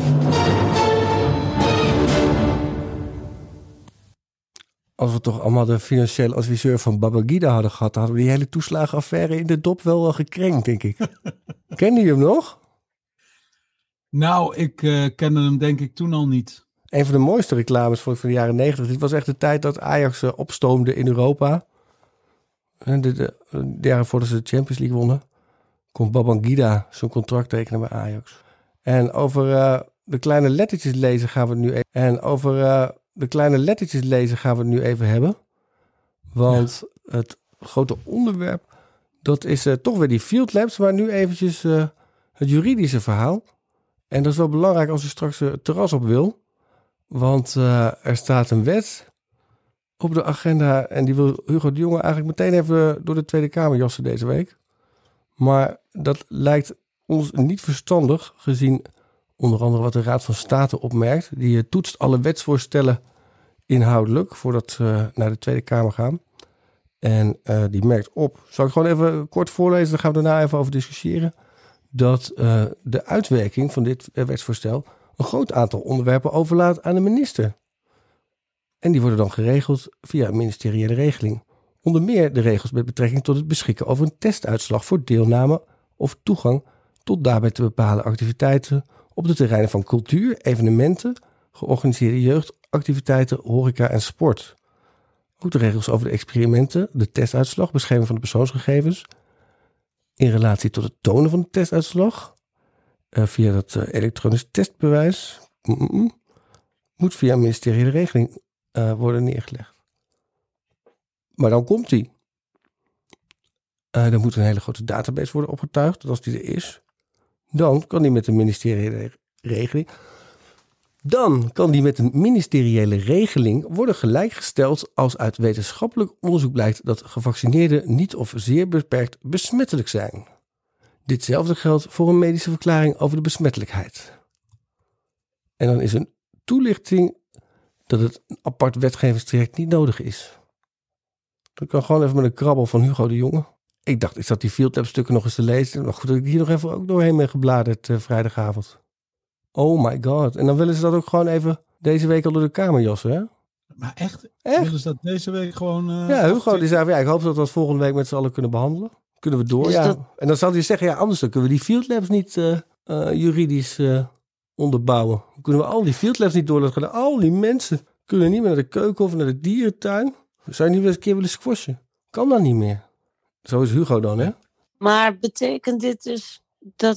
Als we toch allemaal de financiële adviseur van Babagida hadden gehad, hadden we die hele toeslagenaffaire in de dop wel gekrenkt, denk ik. Kende je hem nog? Nou, ik kende hem denk ik toen al niet. Een van de mooiste reclames van de jaren 90. Dit was echt de tijd dat Ajax opstoomde in Europa. En de jaren voordat ze de Champions League wonnen, kon Babangida zo'n contract tekenen bij Ajax. En over de kleine lettertjes lezen gaan we het nu even hebben. Want het grote onderwerp, dat is toch weer die field labs, maar nu eventjes het juridische verhaal. En dat is wel belangrijk als u straks het terras op wil. Want er staat een wet op de agenda en die wil Hugo de Jonge eigenlijk meteen even door de Tweede Kamer jassen deze week. Maar dat lijkt ons niet verstandig, gezien onder andere wat de Raad van State opmerkt. Die toetst alle wetsvoorstellen inhoudelijk voordat ze naar de Tweede Kamer gaan. En die merkt op, zal ik gewoon even kort voorlezen, daar gaan we daarna even over discussiëren, dat de uitwerking van dit wetsvoorstel een groot aantal onderwerpen overlaat aan de minister. En die worden dan geregeld via een ministeriële regeling. Onder meer de regels met betrekking tot het beschikken over een testuitslag voor deelname of toegang tot daarbij te bepalen activiteiten op de terreinen van cultuur, evenementen, georganiseerde jeugdactiviteiten, horeca en sport. Ook de regels over de experimenten, de testuitslag, bescherming van de persoonsgegevens in relatie tot het tonen van de testuitslag via dat elektronisch testbewijs moet via een ministeriële regeling worden neergelegd. Maar dan komt die. Er moet een hele grote database worden opgetuigd. Dat als die er is, dan kan die met een ministeriële regeling worden gelijkgesteld als uit wetenschappelijk onderzoek blijkt dat gevaccineerden niet of zeer beperkt besmettelijk zijn. Ditzelfde geldt voor een medische verklaring over de besmettelijkheid. En dan is een toelichting dat het een apart wetgevingstraject niet nodig is. Dat kan gewoon even met een krabbel van Hugo de Jonge. Ik dacht, ik zat die Field Lab stukken nog eens te lezen. Maar goed dat ik hier nog even ook doorheen ben gebladerd vrijdagavond. Oh my god. En dan willen ze dat ook gewoon even deze week al door de Kamer jassen, hè? Maar echt? Willen ze dat deze week gewoon... ja, Hugo die zei van, ik hoop dat we dat volgende week met z'n allen kunnen behandelen. Kunnen we door, ja. Dat... En dan zal hij zeggen, anders dan kunnen we die Field Labs niet juridisch onderbouwen. Dan kunnen we al die Field Labs niet door laten gaan. Al die mensen kunnen niet meer naar de keuken of naar de dierentuin. Zou je niet wel eens een keer willen squashen? Kan dat niet meer. Zo is Hugo dan, hè? Maar betekent dit dus dat ik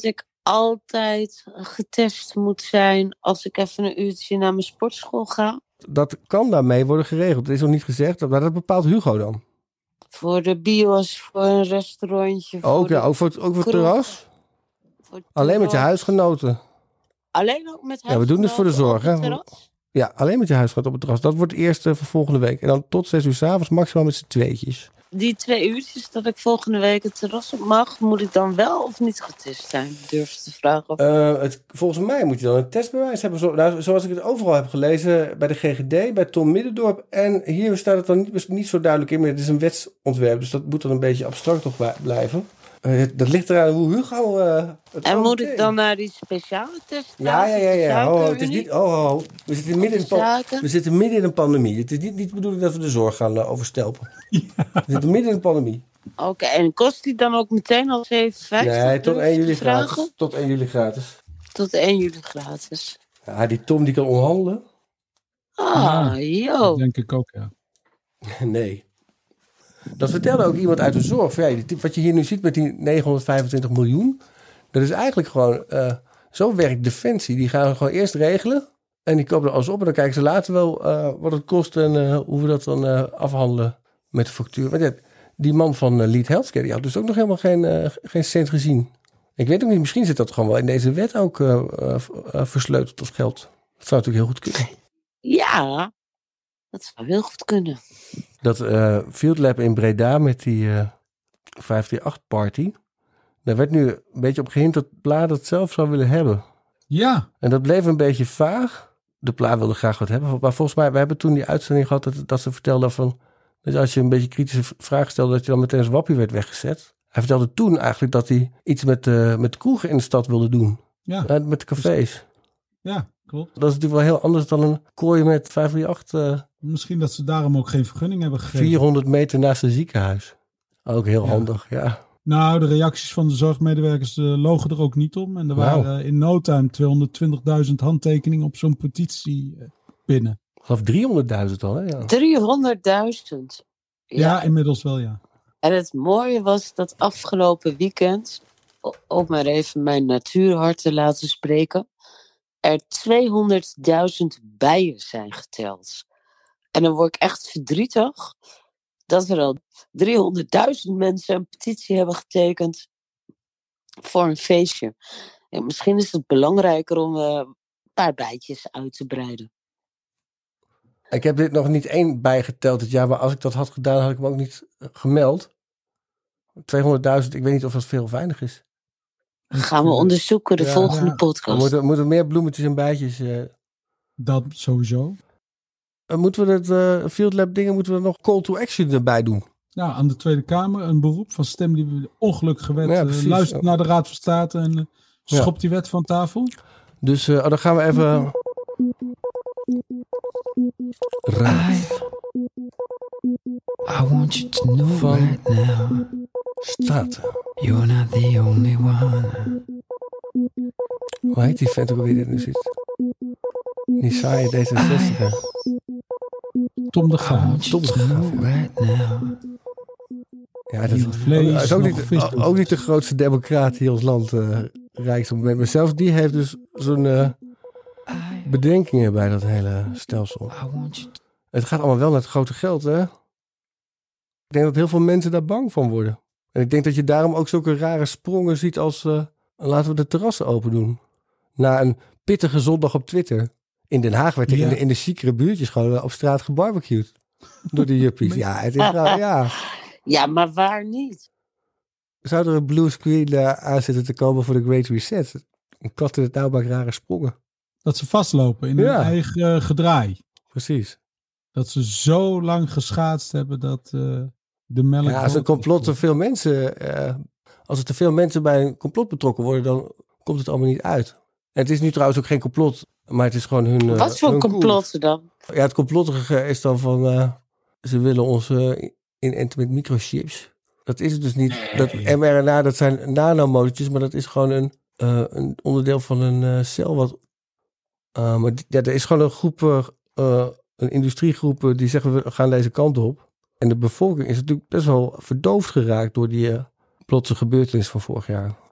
altijd getest moet zijn als ik even een uurtje naar mijn sportschool ga? Dat kan daarmee worden geregeld. Het is nog niet gezegd, maar dat bepaalt Hugo dan. Voor de bios, voor een restaurantje. Ook voor het terras? Alleen met je huisgenoten. Alleen ook met huisgenoten? Ja, we doen het voor de zorg. Hè? Ja, alleen met je huisgenoten op het terras. Dat wordt het eerste van volgende week. En dan tot 6 uur 's avonds maximaal met z'n tweetjes. Die 2 uurtjes dat ik volgende week het terras op mag, moet ik dan wel of niet getest zijn? Durf je te vragen? Volgens mij moet je dan een testbewijs hebben. Zoals ik het overal heb gelezen, bij de GGD, bij Tom Middendorp. En hier staat het dan niet zo duidelijk in, maar het is een wetsontwerp. Dus dat moet dan een beetje abstract toch blijven. Dat ligt eraan hoe Hugo en moet ik dan naar die speciale test? Ja. Het is niet. We zitten midden in een pandemie. Het is niet de bedoeling dat we de zorg gaan overstelpen. Ja. We zitten midden in een pandemie. Oké, en kost die dan ook meteen al 7,50? Nee, tot 1 juli gratis. Tot 1 juli gratis. Tot 1 juli gratis. Ja, die Tom die kan onderhandelen. Dat denk ik ook, ja. Nee. Dat vertelde ook iemand uit de zorg. Wat je hier nu ziet met die 925 miljoen. Dat is eigenlijk gewoon... zo werkt Defensie. Die gaan gewoon eerst regelen. En die kopen er alles op. En dan kijken ze later wel wat het kost. En hoe we dat dan afhandelen met de factuur. Maar die man van Lead Healthcare, die had dus ook nog helemaal geen cent gezien. Ik weet ook niet, misschien zit dat gewoon wel in deze wet ook versleuteld tot geld. Dat zou natuurlijk heel goed kunnen. Ja, dat zou heel goed kunnen. Dat Field Lab in Breda met die 538-party... daar werd nu een beetje op gehint dat Pla dat zelf zou willen hebben. Ja. En dat bleef een beetje vaag. De Pla wilde graag wat hebben. Maar volgens mij, we hebben toen die uitzending gehad dat ze vertelde van... dat als je een beetje kritische vragen stelde... dat je dan meteen als wappie werd weggezet. Hij vertelde toen eigenlijk dat hij iets met de kroegen in de stad wilde doen. Ja. Met de cafés. Ja, klopt. Dat is natuurlijk wel heel anders dan een kooi met 538... Misschien dat ze daarom ook geen vergunning hebben gegeven. 400 meter naast een ziekenhuis. Ook heel handig, ja. Nou, de reacties van de zorgmedewerkers logen er ook niet om. En er waren in no time 220.000 handtekeningen op zo'n petitie binnen. Ik geloof 300.000 al, hè? Ja. 300.000. Ja, inmiddels wel, ja. En het mooie was dat afgelopen weekend, om maar even mijn natuurhart te laten spreken, er 200.000 bijen zijn geteld. En dan word ik echt verdrietig dat er al 300.000 mensen een petitie hebben getekend voor een feestje. En misschien is het belangrijker om een paar bijtjes uit te breiden. Ik heb dit nog niet één bijgeteld dit jaar, maar als ik dat had gedaan, had ik hem ook niet gemeld. 200.000, ik weet niet of dat veel of weinig is. Gaan we onderzoeken de volgende podcast. We moeten meer bloemetjes en bijtjes. Dat sowieso. Moeten we het Field Lab dingen, moeten we nog call to action erbij doen? Ja, aan de Tweede Kamer een beroep van stem die ongelukkige wet luistert naar de Raad van State en schopt die wet van tafel. Dus dan gaan we even... I want you to know right now. Staat. You're not the only one. Hoe heet die vent ook alweer die er nu zit? Die saaie D66. Tom de Graaf. Ja, dat is ook niet de grootste democraat die ons land rijkt op het moment. Maar zelfs die heeft dus zo'n bedenkingen bij dat hele stelsel. Het gaat allemaal wel naar het grote geld, hè? Ik denk dat heel veel mensen daar bang van worden. En ik denk dat je daarom ook zulke rare sprongen ziet als... laten we de terrassen open doen. Na een pittige zondag op Twitter. In Den Haag werd er in de chicere buurtjes gewoon op straat gebarbecued. Door de juppies. Ja, het is Ja, maar waar niet? Zou er een blue screen aan zitten te komen voor de Great Reset? Een kat in het nauw maakt rare sprongen. Dat ze vastlopen in hun eigen gedraai. Precies. Dat ze zo lang geschaatst hebben dat de melk... Ja, als een complot te veel mensen... als er te veel mensen bij een complot betrokken worden, dan komt het allemaal niet uit. En het is nu trouwens ook geen complot, maar het is gewoon hun... Wat voor complotten dan? Ja, het complottige is dan van... ze willen ons inenten met microchips. Dat is het dus niet. Dat mRNA, dat zijn nanomolecules, maar dat is gewoon een onderdeel van een cel. Maar er is gewoon een groep, een industriegroep die zeggen we gaan deze kant op. En de bevolking is natuurlijk best wel verdoofd geraakt door die plotse gebeurtenis van vorig jaar.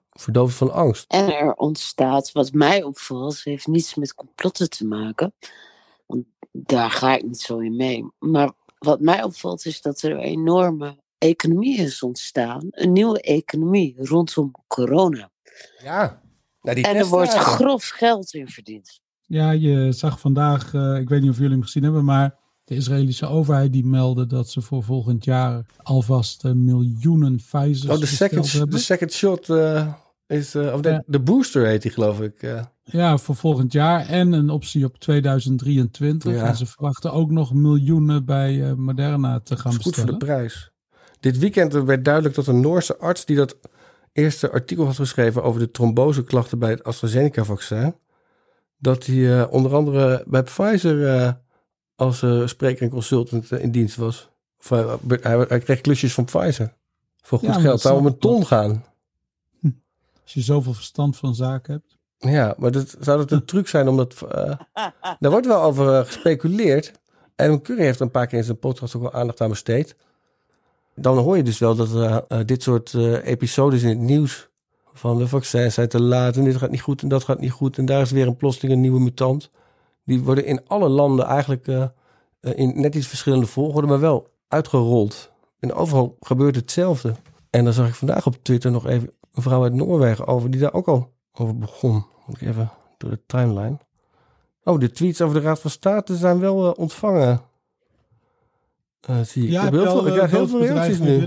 verdoofd van angst. En er ontstaat, wat mij opvalt, heeft niets met complotten te maken. Want daar ga ik niet zo in mee. Maar wat mij opvalt is dat er een enorme economie is ontstaan. Een nieuwe economie rondom corona. Ja. Nou, en er wordt grof geld in verdiend. Ja, je zag vandaag, ik weet niet of jullie hem gezien hebben, maar de Israëlische overheid die meldde dat ze voor volgend jaar alvast miljoenen Pfizer's de second shot is, de booster heet die, geloof ik. Ja, voor volgend jaar en een optie op 2023. Ja. En ze verwachten ook nog miljoenen bij Moderna te gaan bestellen. Goed voor de prijs. Dit weekend werd duidelijk dat een Noorse arts die dat eerste artikel had geschreven over de tromboseklachten bij het AstraZeneca-vaccin, dat hij onder andere bij Pfizer als spreker en consultant in dienst was. Of hij kreeg klusjes van Pfizer. Voor goed geld. Het zou om een ton gaan. Als je zoveel verstand van zaken hebt. Ja, maar zou dat een truc zijn? Omdat daar wordt wel over gespeculeerd. Adam Curry heeft een paar keer in zijn podcast ook wel aandacht aan besteed. Dan hoor je dus wel dat dit soort episodes in het nieuws van de vaccins zijn te laat en dit gaat niet goed en dat gaat niet goed en daar is weer een plotseling een nieuwe mutant. Die worden in alle landen eigenlijk in net iets verschillende volgorde, maar wel uitgerold. En overal gebeurt hetzelfde. En dan zag ik vandaag op Twitter nog even een vrouw uit Noorwegen over die daar ook al over begon. Moet ik even door de timeline. Oh, de tweets over de Raad van State zijn wel ontvangen. Zie ik. Ja, ik krijg heel veel reacties nu.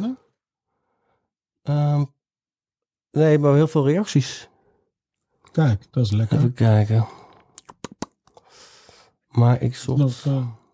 Nee, maar heel veel reacties. Kijk, dat is lekker. Even kijken. Maar ik zocht...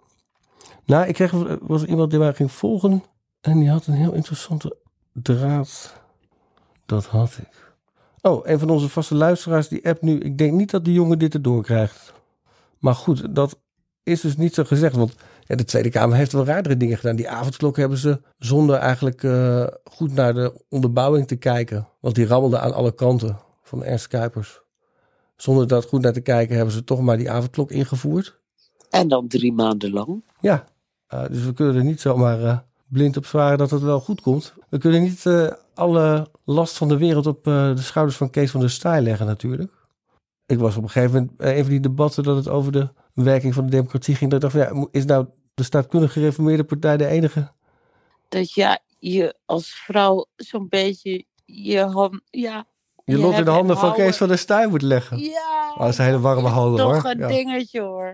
Nou, ik was iemand die mij ging volgen. En die had een heel interessante draad. Dat had ik. Oh, een van onze vaste luisteraars die appt nu. Ik denk niet dat de jongen dit erdoor krijgt. Maar goed, dat is dus niet zo gezegd. Want ja, de Tweede Kamer heeft wel raardere dingen gedaan. Die avondklok hebben ze zonder eigenlijk goed naar de onderbouwing te kijken. Want die rammelde aan alle kanten van Ernst Kuipers. Zonder dat goed naar te kijken hebben ze toch maar die avondklok ingevoerd. En dan 3 maanden lang. Ja, dus we kunnen er niet zomaar blind op zwaren dat het wel goed komt. We kunnen niet alle last van de wereld op de schouders van Kees van der Staaij leggen natuurlijk. Ik was op een gegeven moment een van die debatten dat het over de werking van de democratie ging. Dat ik dacht van, ja, is nou de staatkundig gereformeerde partij de enige? Dat je als vrouw zo'n beetje je hand... Ja, je lot in de handen van Kees van der Staaij moet leggen. Ja. Dat is een hele warme handen hoor. Toch een dingetje hoor.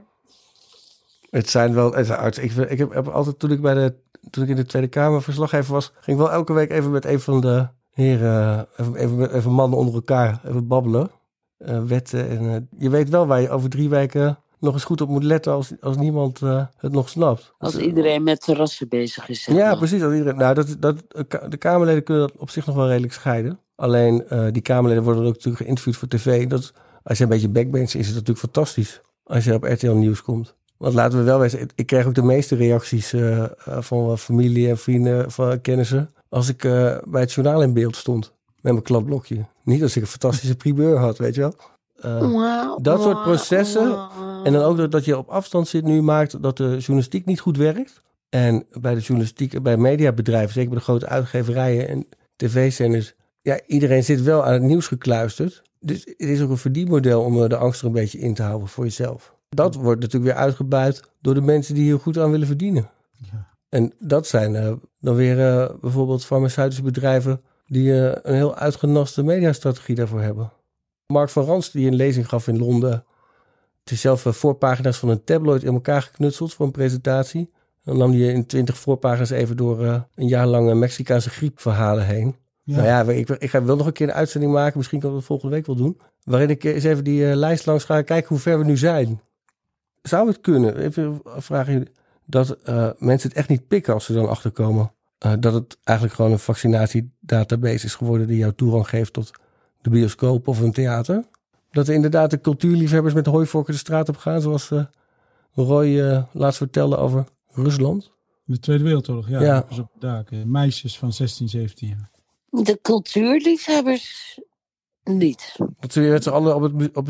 Het zijn wel... Ik heb altijd, toen ik in de Tweede Kamer verslaggever was, ging ik wel elke week even met een van de heren, even mannen onder elkaar, even babbelen. Wetten. En je weet wel waar je over 3 weken nog eens goed op moet letten als niemand het nog snapt. Als iedereen met terrassen bezig is. Zeg ja, maar. precies. Als iedereen, nou, de Kamerleden kunnen dat op zich nog wel redelijk scheiden. Alleen die Kamerleden worden ook natuurlijk geïnterviewd voor tv. Als je een beetje backbench is het natuurlijk fantastisch als je op RTL Nieuws komt. Want laten we wel wezen, ik kreeg ook de meeste reacties van familie en vrienden, van kennissen, als ik bij het journaal in beeld stond met mijn kladblokje. Niet als ik een fantastische primeur had, weet je wel. Dat soort processen. En dan ook dat je op afstand zit nu maakt dat de journalistiek niet goed werkt. En bij de journalistiek, bij mediabedrijven, zeker bij de grote uitgeverijen en tv-zenders, ja, iedereen zit wel aan het nieuws gekluisterd. Dus het is ook een verdienmodel om de angst er een beetje in te houden voor jezelf. Dat wordt natuurlijk weer uitgebuit door de mensen die hier goed aan willen verdienen. Ja. En dat zijn dan weer bijvoorbeeld farmaceutische bedrijven die een heel uitgenaste mediastrategie daarvoor hebben. Mark van Rans, die een lezing gaf in Londen, het is zelf voorpagina's van een tabloid in elkaar geknutseld voor een presentatie. Dan nam hij in 20 voorpagina's even door een jaar lang Mexicaanse griepverhalen heen. Ja. Nou ja, ik ga wel nog een keer een uitzending maken, misschien kan ik dat volgende week wel doen, waarin ik eens even die lijst langs ga kijken hoe ver we nu zijn. Zou het kunnen, even vragen, dat mensen het echt niet pikken als ze dan achterkomen dat het eigenlijk gewoon een vaccinatiedatabase is geworden die jou toegang geeft tot de bioscoop of een theater? Dat er inderdaad de cultuurliefhebbers met hooivorken de straat op gaan, zoals Roy laatst vertelde over Rusland? De Tweede Wereldoorlog, ja. Dus op daken. Meisjes van 16, 17 jaar. De cultuurliefhebbers niet. Dat ze weer met z'n allen op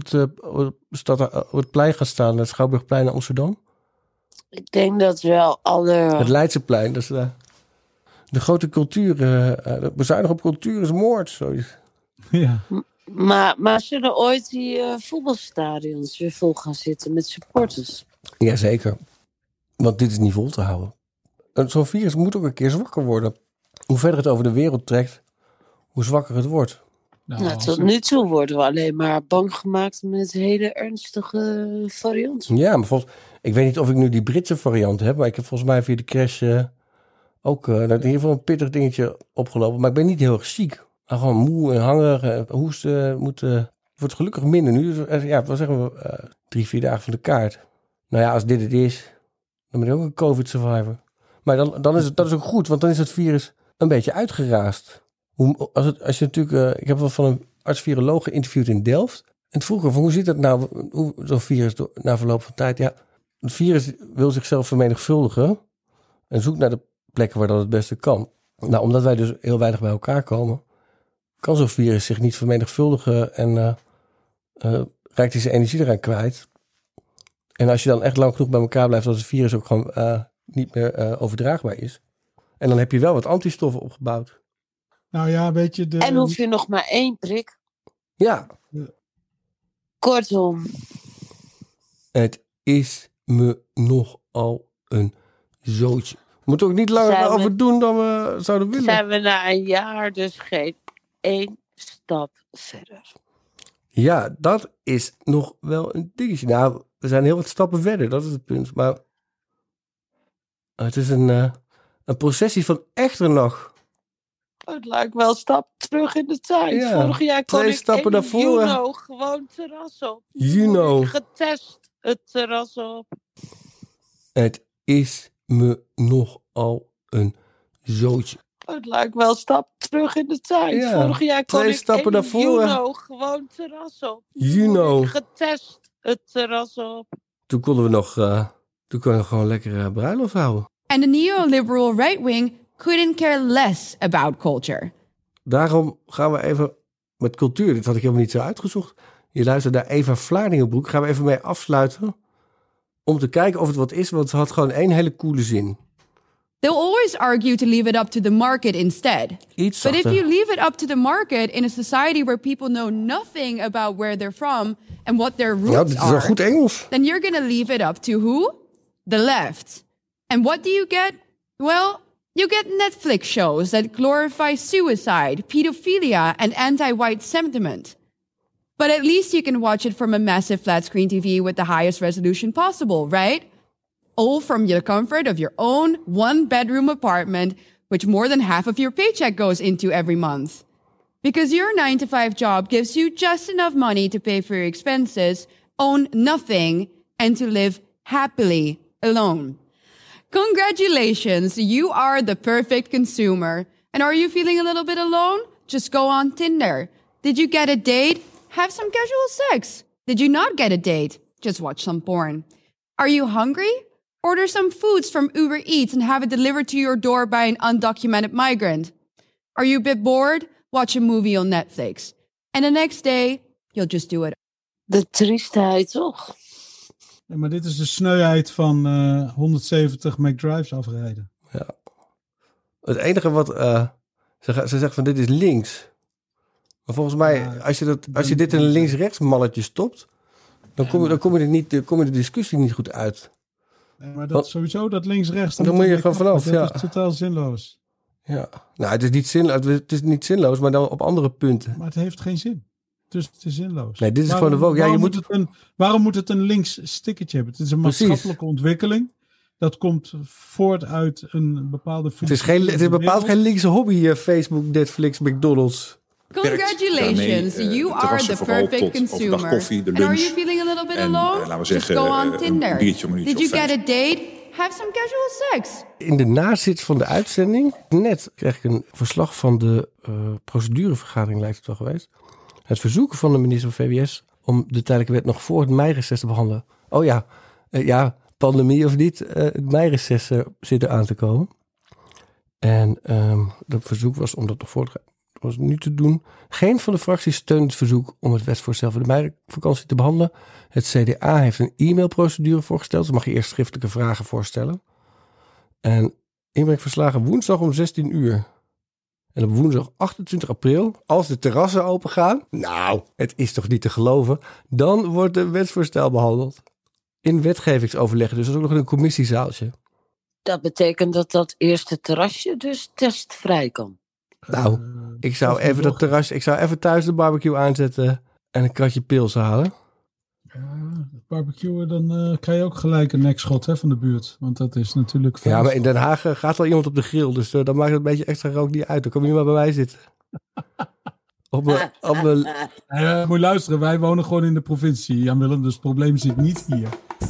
het plein gaan staan, het Schouwburgplein in Amsterdam? Ik denk dat wel alle... Het Leidseplein, dat is de grote cultuur. Bezuinigen op cultuur is moord, zoiets. Ja. Maar zullen ooit die voetbalstadions weer vol gaan zitten met supporters? Jazeker. Want dit is niet vol te houden. Zo'n virus moet ook een keer zwakker worden. Hoe verder het over de wereld trekt, hoe zwakker het wordt. Tot nu toe worden we alleen maar bang gemaakt met hele ernstige varianten. Ja, maar ik weet niet of ik nu die Britse variant heb, maar ik heb volgens mij via de crash ook in ieder geval een pittig dingetje opgelopen. Maar ik ben niet heel erg ziek. Maar gewoon moe en hangerig, hoesten, wordt gelukkig minder nu. Wat zeggen we, 3-4 dagen van de kaart. Nou ja, als dit het is, dan ben ik ook een COVID-survivor. Maar dan is dat is ook goed, want dan is het virus een beetje uitgeraasd. Als je natuurlijk, ik heb wel van een arts-viroloog geïnterviewd in Delft. En het vroeg van hoe zit dat nou, zo'n virus na verloop van tijd? Ja, het virus wil zichzelf vermenigvuldigen en zoekt naar de plekken waar dat het beste kan. Nou, omdat wij dus heel weinig bij elkaar komen, kan zo'n virus zich niet vermenigvuldigen en raakt hij zijn energie eraan kwijt. En als je dan echt lang genoeg bij elkaar blijft, dat het virus ook gewoon niet meer overdraagbaar is. En dan heb je wel wat antistoffen opgebouwd. Nou ja, weet je... En hoef je nog maar 1 prik. Ja. Kortom. Het is me nogal een zootje. We moeten ook niet langer over doen dan we zouden willen. Zijn we na een jaar dus geen 1 stap verder? Ja, dat is nog wel een dingetje. Nou, we zijn heel wat stappen verder, dat is het punt. Maar het is een processie van echter nog. Het lijkt wel een stap terug in de tijd. Ja, Vorig jaar kon 2 ik stappen in naar voren. Juno gewoon terras op. Juno. Ik getest het terras op. Het is me nogal een zootje. Het lijkt wel een stap terug in de tijd. Ja, Vorig jaar kon 2 ik stappen in naar voren. Juno gewoon terras op. Juno. Ik getest het terras op. Toen konden we gewoon lekker bruiloft houden. And the neoliberal right wing couldn't care less about culture. Daarom gaan we even met cultuur, dit had ik helemaal niet zo uitgezocht. Je luistert naar Eva Vlaardingenbroek, gaan we even mee afsluiten. Om te kijken of het wat is, want ze had gewoon 1 hele coole zin. They'll always argue to leave it up to the market instead. Iets But if zachter. you leave it up to the market in a society where people know nothing about where they're from and what their roots Nou, dit is wel are, goed Engels. then you're going to leave it up to who? The left. And what do you get? Well, you get Netflix shows that glorify suicide, pedophilia, and anti-white sentiment. But at least you can watch it from a massive flat screen TV with the highest resolution possible, right? All from the comfort of your own 1-bedroom apartment, which more than half of your paycheck goes into every month. Because your 9-to-5 job gives you just enough money to pay for your expenses, own nothing, and to live happily alone. Congratulations, you are the perfect consumer. And are you feeling a little bit alone? Just go on Tinder. Did you get a date? Have some casual sex. Did you not get a date? Just watch some porn. Are you hungry? Order some foods from Uber Eats and have it delivered to your door by an undocumented migrant. Are you a bit bored? Watch a movie on Netflix. And the next day, you'll just do it. De triestheid, toch? Ja, maar dit is de sneuheid van 170 McDrives afrijden. Ja. Het enige wat ze zegt van dit is links. Maar volgens mij, als je dit in een links-rechts malletje stopt, dan kom je de discussie niet goed uit. Nee, maar dat sowieso dat links-rechts. Dan moet je gewoon vanaf. Dat is totaal zinloos. Ja, nou, het is niet zinloos, maar dan op andere punten. Maar het heeft geen zin. Dus het is zinloos. Nee, dit is gewoon de woke. Ja, waarom moet het een links stickertje hebben? Het is een maatschappelijke ontwikkeling. Dat komt voort uit een bepaalde... Het is bepaald geen linkse hobby, Facebook, Netflix, McDonald's. Congratulations, you are the perfect consumer. Koffie, de lunch. And are you feeling a little bit alone? Laten we zeggen, just go on Tinder. Een biertje om een Did you get a date? Have some casual sex. In de nazit van de uitzending, net kreeg ik een verslag van de procedurevergadering, lijkt het wel geweest. Het verzoek van de minister van VWS om de tijdelijke wet nog voor het meireces te behandelen. Oh ja, pandemie of niet, het meireces zit er aan te komen. En dat verzoek was om dat nog voor was nu te doen. Geen van de fracties steunt het verzoek om het wetsvoorstel voor de meivakantie te behandelen. Het CDA heeft een e-mailprocedure voorgesteld. Dan mag je eerst schriftelijke vragen voorstellen. En inbrengverslagen woensdag om 16 uur. En op woensdag 28 april, als de terrassen open gaan... Nou, het is toch niet te geloven... dan wordt een wetsvoorstel behandeld. In wetgevingsoverleggen, dus dat is ook nog in een commissiezaaltje. Dat betekent dat dat eerste terrasje dus testvrij kan. Nou, ik zou even dat terrasje... Ik zou even thuis de barbecue aanzetten... en een kratje pils halen. Barbecuen, dan krijg je ook gelijk een nekschot van de buurt. Want dat is natuurlijk... Ja, maar in Den Haag gaat wel iemand op de grill. Dus dan maakt het een beetje extra rook niet uit. Dan kom je niet maar bij mij zitten. Moet je luisteren, wij wonen gewoon in de provincie, Jan Willem. Dus het probleem zit niet hier.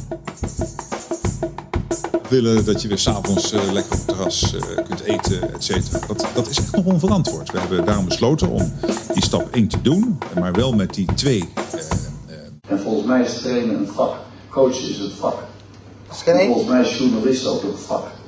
We willen dat je weer 's avonds lekker op het terras kunt eten, et cetera. Dat is echt nog onverantwoord. We hebben daarom besloten om die stap 1 te doen. Maar wel met die 2... En volgens mij is trainen een vak. Coachen is een vak. En volgens mij is journalist ook een vak.